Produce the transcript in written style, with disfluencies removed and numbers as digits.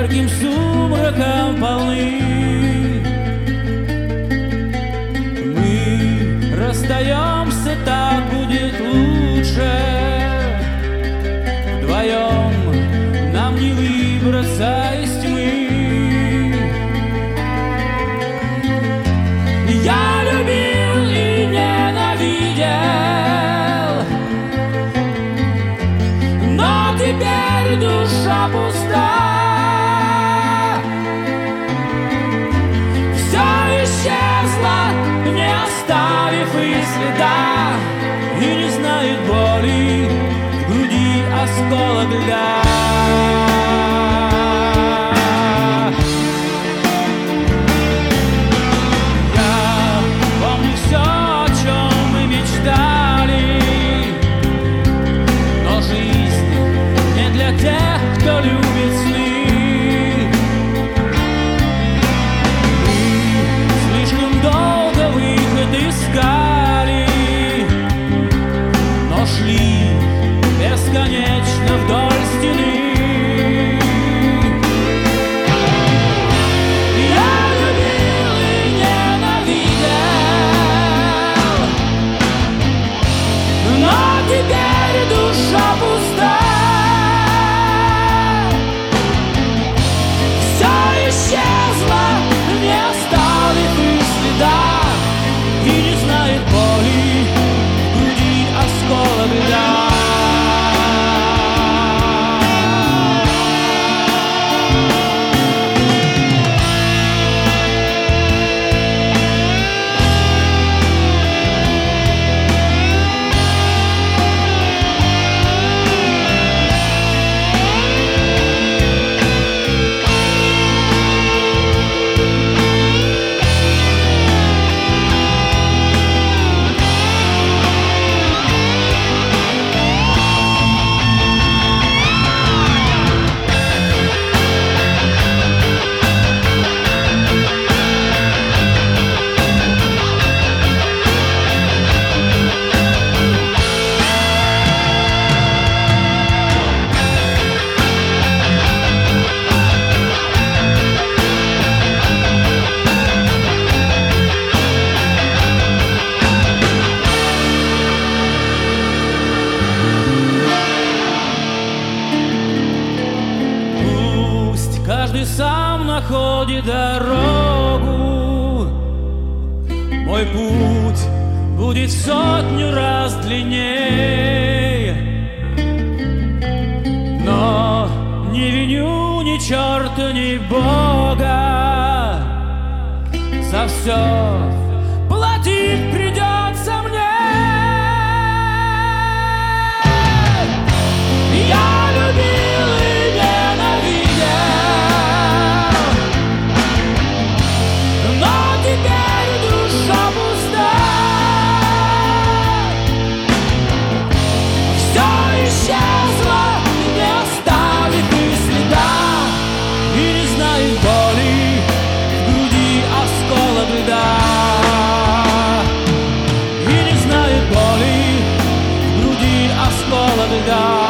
ярким сумраком полны. Мы расстаемся, так будет лучше. Вдвоем нам не выбраться из тьмы. Я любил и ненавидел, но теперь душа пуста. Все исчезло, не оставив и следа, и не знает боли в груди осколок льда. Кто любит сны, мы слишком долго выход искали, но шли бесконечно вдоль стены. Я любил и ненавидел, но теперь душа пуста. Исчезла, не оставив и следа, и не знает боли в груди осколок льда. Каждый сам находит дорогу. Мой путь будет в 100 раз длиннее, но не виню ни черта, ни Бога. За все платить придется мне. Я любил и ненавидел, но теперь душа пуста. Все исчезло, не оставив и следа, и не знает боли в груди осколок льда. И не знает боли в груди осколок льда.